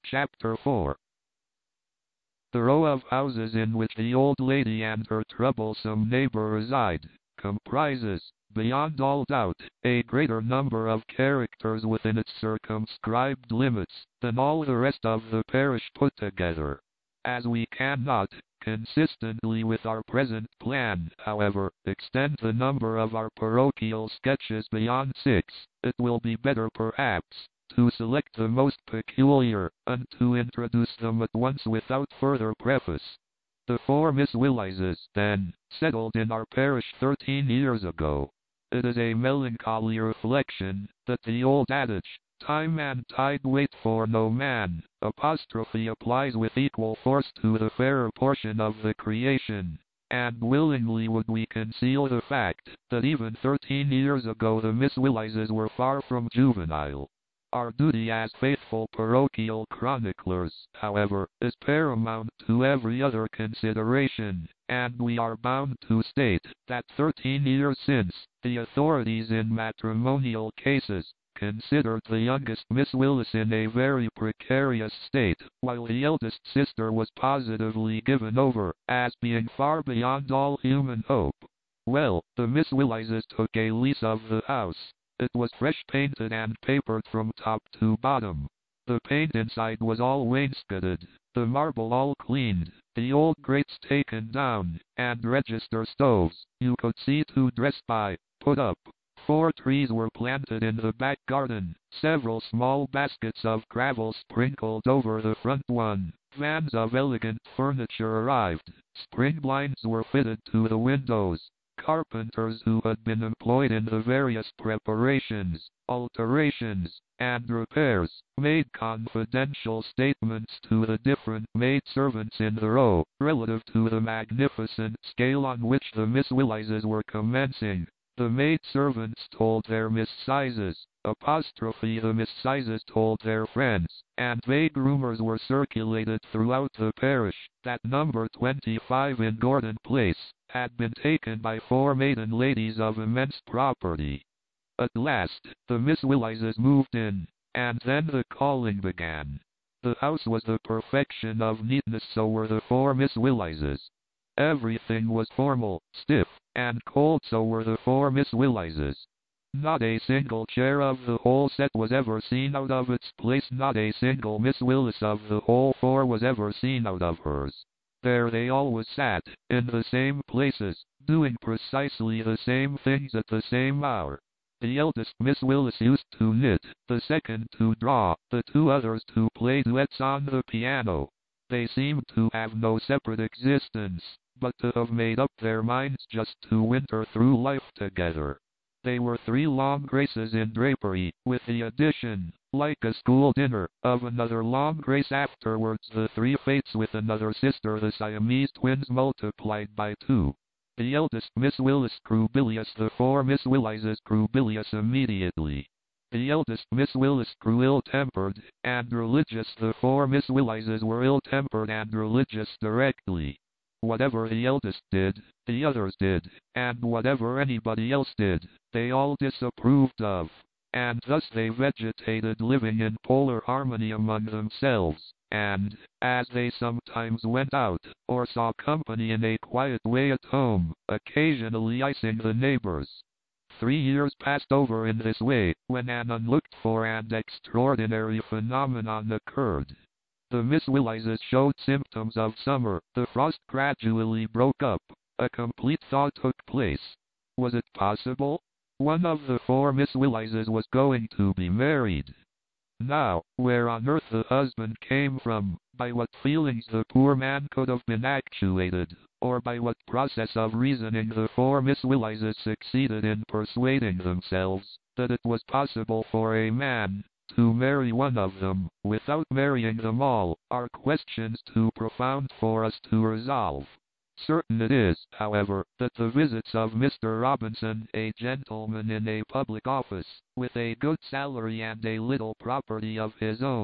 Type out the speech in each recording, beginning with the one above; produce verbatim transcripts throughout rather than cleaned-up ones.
Chapter four. The row of houses in which the old lady and her troublesome neighbor reside comprises, beyond all doubt, a greater number of characters within its circumscribed limits than all the rest of the parish put together. As we cannot, consistently with our present plan, however, extend the number of our parochial sketches beyond six, it will be better perhaps to select the most peculiar, and to introduce them at once without further preface. The four Miss Willises, then, settled in our parish thirteen years ago. It is a melancholy reflection that the old adage, time and tide wait for no man, apostrophe applies with equal force to the fairer portion of the creation. And willingly would we conceal the fact that even thirteen years ago the Miss Willises were far from juvenile. Our duty as faithful parochial chroniclers, however, is paramount to every other consideration, and we are bound to state that thirteen years since, the authorities in matrimonial cases considered the youngest Miss Willis in a very precarious state, while the eldest sister was positively given over as being far beyond all human hope. Well, the Miss Willises took a lease of the house. It was fresh painted and papered from top to bottom. The paint inside was all wainscoted, the marble all cleaned, the old grates taken down, and register stoves, you could see to dress by, put up. Four trees were planted in the back garden, several small baskets of gravel sprinkled over the front one. Vans of elegant furniture arrived, spring blinds were fitted to the windows. Carpenters who had been employed in the various preparations, alterations, and repairs, made confidential statements to the different maid-servants in the row, relative to the magnificent scale on which the Miss Willises were commencing. The maid-servants told their Miss Sizes, apostrophe the Miss Sizes told their friends, and vague rumors were circulated throughout the parish, that number twenty-five in Gordon Place had been taken by four maiden ladies of immense property. At last, the Miss Willises moved in, and then the calling began. The house was the perfection of neatness, so were the four Miss Willises. Everything was formal, stiff, and cold, so were the four Miss Willises. Not a single chair of the whole set was ever seen out of its place, not a single Miss Willis of the whole four was ever seen out of hers. There they always sat, in the same places, doing precisely the same things at the same hour. The eldest Miss Willis used to knit, the second to draw, the two others to play duets on the piano. They seemed to have no separate existence, but to have made up their minds just to winter through life together. They were three long graces in drapery, with the addition, like a school dinner, of another long grace afterwards, the three fates with another sister, the Siamese twins multiplied by two. The eldest Miss Willis grew bilious, the four Miss Willises grew bilious immediately. The eldest Miss Willis grew ill-tempered and religious, the four Miss Willises were ill-tempered and religious directly. Whatever the eldest did, the others did, and whatever anybody else did, they all disapproved of. And thus they vegetated, living in polar harmony among themselves, and, as they sometimes went out, or saw company in a quiet way at home, occasionally icing the neighbors. Three years passed over in this way, when an unlooked-for and extraordinary phenomenon occurred. The Miss Willises showed symptoms of summer, the frost gradually broke up, a complete thaw took place. Was it possible? One of the four Miss Willises was going to be married. Now, where on earth the husband came from, by what feelings the poor man could have been actuated, or by what process of reasoning the four Miss Willises succeeded in persuading themselves that it was possible for a man to marry one of them, without marrying them all, are questions too profound for us to resolve. Certain it is, however, that the visits of Mister Robinson, a gentleman in a public office, with a good salary and a little property of his own,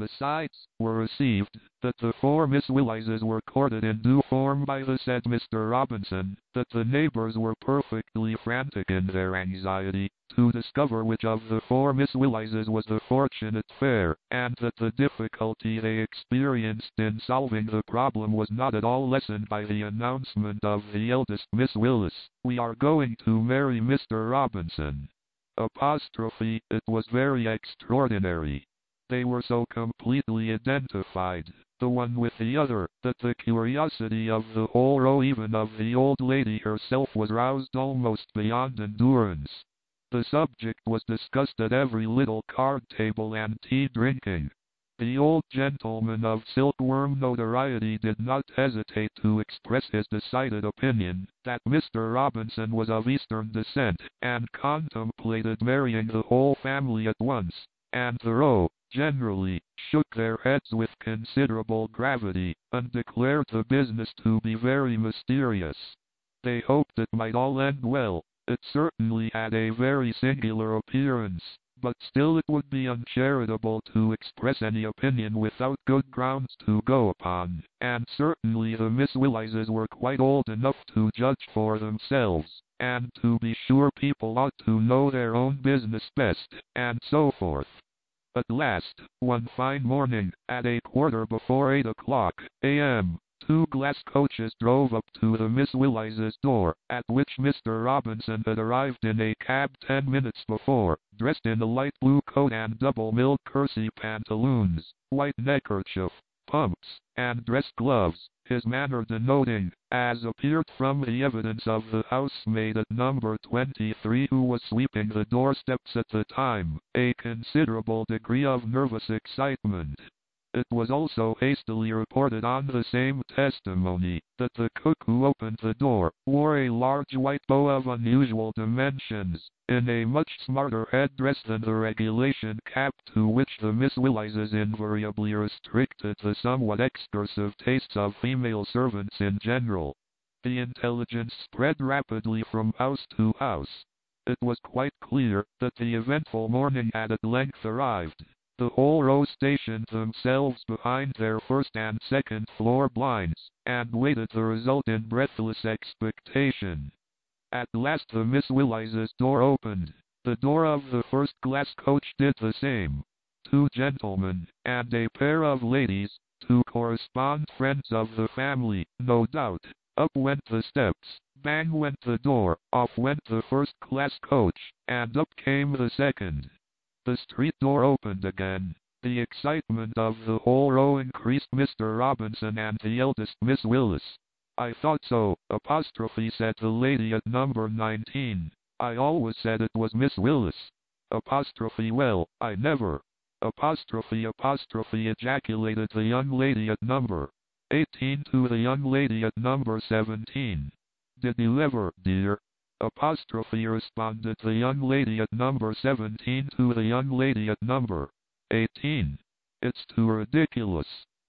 besides, were received, that the four Miss Willises were courted in due form by the said Mister Robinson, that the neighbors were perfectly frantic in their anxiety to discover which of the four Miss Willises was the fortunate fair, and that the difficulty they experienced in solving the problem was not at all lessened by the announcement of the eldest Miss Willis, "We are going to marry Mister Robinson." Apostrophe, it was very extraordinary. They were so completely identified, the one with the other, that the curiosity of the whole row, even of the old lady herself, was roused almost beyond endurance. The subject was discussed at every little card table and tea drinking. The old gentleman of silkworm notoriety did not hesitate to express his decided opinion that Mister Robinson was of Eastern descent, and contemplated marrying the whole family at once, and the row, generally, shook their heads with considerable gravity, and declared the business to be very mysterious. They hoped it might all end well. It certainly had a very singular appearance, but still it would be uncharitable to express any opinion without good grounds to go upon, and certainly the Miss Willises were quite old enough to judge for themselves, and to be sure people ought to know their own business best, and so forth. At last, one fine morning, at a quarter before eight o'clock a m, two glass coaches drove up to the Miss Willises' door, at which Mister Robinson had arrived in a cab ten minutes before, dressed in a light blue coat and double-milled kersey pantaloons, white neckerchief, pumps, and dress gloves, his manner denoting, as appeared from the evidence of the housemaid at number twenty-three who was sweeping the doorsteps at the time, a considerable degree of nervous excitement. It was also hastily reported on the same testimony, that the cook who opened the door, wore a large white bow of unusual dimensions, in a much smarter headdress than the regulation cap to which the Miss Willises invariably restricted the somewhat excursive tastes of female servants in general. The intelligence spread rapidly from house to house. It was quite clear that the eventful morning had at length arrived. The whole row stationed themselves behind their first and second floor blinds, and waited the result in breathless expectation. At last the Miss Willises' door opened. The door of the first glass coach did the same. Two gentlemen, and a pair of ladies, two correspondent friends of the family, no doubt. Up went the steps, bang went the door, off went the first class coach, and up came the second. The street door opened again. The excitement of the whole row increased. Mister Robinson and the eldest Miss Willis. "I thought so," apostrophe said the lady at number nineteen. "I always said it was Miss Willis." Apostrophe "Well, I never." Apostrophe apostrophe ejaculated the young lady at number eighteen to the young lady at number seventeen. "Did you ever, dear?" Apostrophe responded the young lady at number seventeen to the young lady at number eighteen. "It's too ridiculous!"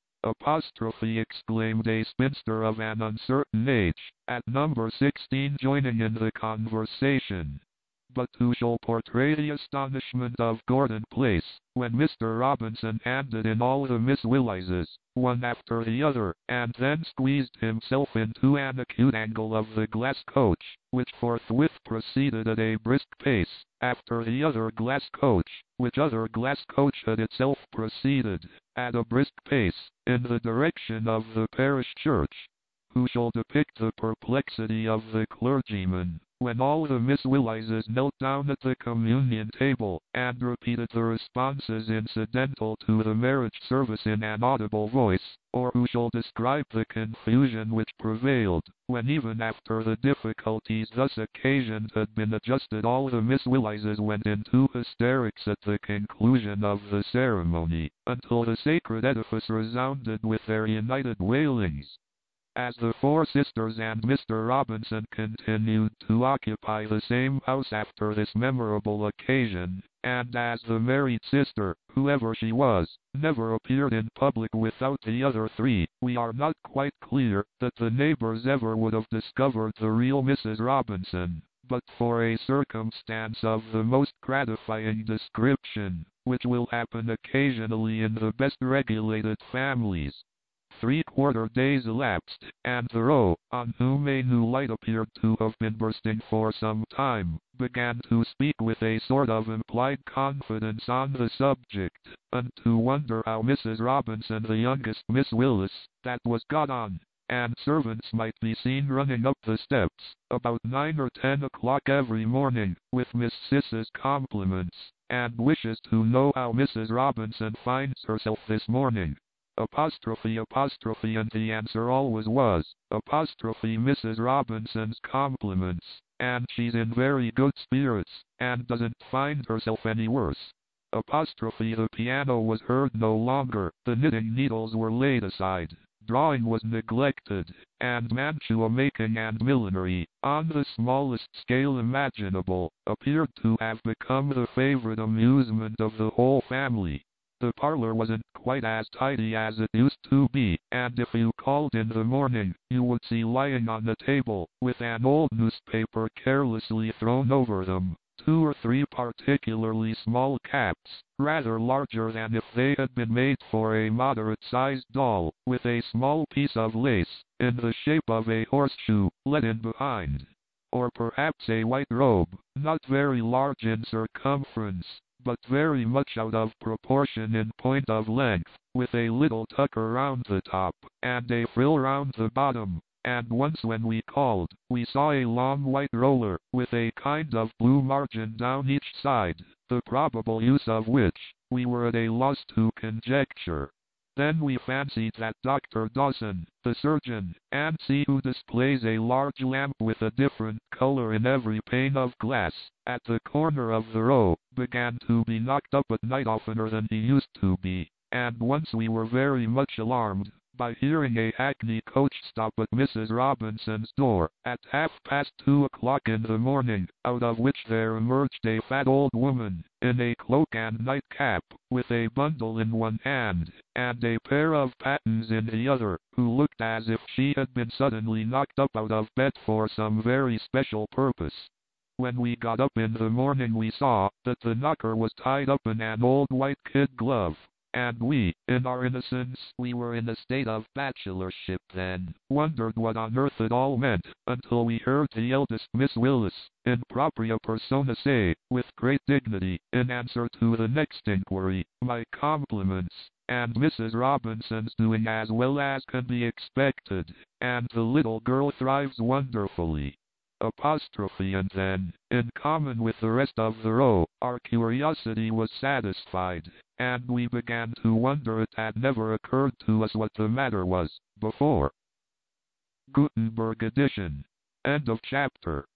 Apostrophe exclaimed a spinster of an uncertain age, at number sixteen, joining in the conversation. But who shall portray the astonishment of Gordon Place, when Mister Robinson handed in all the Miss Willises, one after the other, and then squeezed himself into an acute angle of the glass coach, which forthwith proceeded at a brisk pace, after the other glass coach, which other glass coach had itself proceeded, at a brisk pace, in the direction of the parish church? Who shall depict the perplexity of the clergyman, when all the Miss Willises knelt down at the communion table, and repeated the responses incidental to the marriage service in an audible voice? Or who shall describe the confusion which prevailed, when even after the difficulties thus occasioned had been adjusted, all the Miss Willises went into hysterics at the conclusion of the ceremony, until the sacred edifice resounded with their united wailings? As the four sisters and Mister Robinson continued to occupy the same house after this memorable occasion, and as the married sister, whoever she was, never appeared in public without the other three, we are not quite clear that the neighbors ever would have discovered the real Missus Robinson, but for a circumstance of the most gratifying description. which will happen occasionally in the best regulated families. Three-quarter days elapsed, and Thoreau, on whom a new light appeared to have been bursting for some time, began to speak with a sort of implied confidence on the subject, and to wonder how Missus Robinson, the youngest Miss Willis, that was got on, and servants might be seen running up the steps, about nine or ten o'clock every morning, with Miss Siss's compliments, and wishes to know how Missus Robinson finds herself this morning. Apostrophe apostrophe and the answer always was, apostrophe Missus Robinson's compliments, and she's in very good spirits, and doesn't find herself any worse. Apostrophe the piano was heard no longer, the knitting needles were laid aside, drawing was neglected, and mantua making and millinery, on the smallest scale imaginable, appeared to have become the favorite amusement of the whole family. The parlor wasn't quite as tidy as it used to be, and if you called in the morning, you would see lying on the table, with an old newspaper carelessly thrown over them, two or three particularly small caps, rather larger than if they had been made for a moderate-sized doll, with a small piece of lace, in the shape of a horseshoe, let in behind. Or perhaps a white robe, not very large in circumference, but very much out of proportion in point of length, with a little tuck around the top, and a frill round the bottom. And once when we called, we saw a long white roller, with a kind of blue margin down each side, the probable use of which, we were at a loss to conjecture. Then we fancied that Doctor Dawson, the surgeon, and see who displays a large lamp with a different color in every pane of glass, at the corner of the row, began to be knocked up at night oftener than he used to be, and once we were very much alarmed, by hearing a hackney coach stop at Missus Robinson's door, at half past two o'clock in the morning, out of which there emerged a fat old woman, in a cloak and nightcap, with a bundle in one hand, and a pair of pattens in the other, who looked as if she had been suddenly knocked up out of bed for some very special purpose. When we got up in the morning we saw that the knocker was tied up in an old white kid glove, and we, in our innocence, we were in a state of bachelorship then, wondered what on earth it all meant, until we heard the eldest Miss Willis, in propria persona say, with great dignity, in answer to the next inquiry, my compliments, and Missus Robinson's doing as well as can be expected, and the little girl thrives wonderfully. Apostrophe and then, in common with the rest of the row, our curiosity was satisfied, and we began to wonder it had never occurred to us what the matter was, before. Gutenberg edition. End of chapter.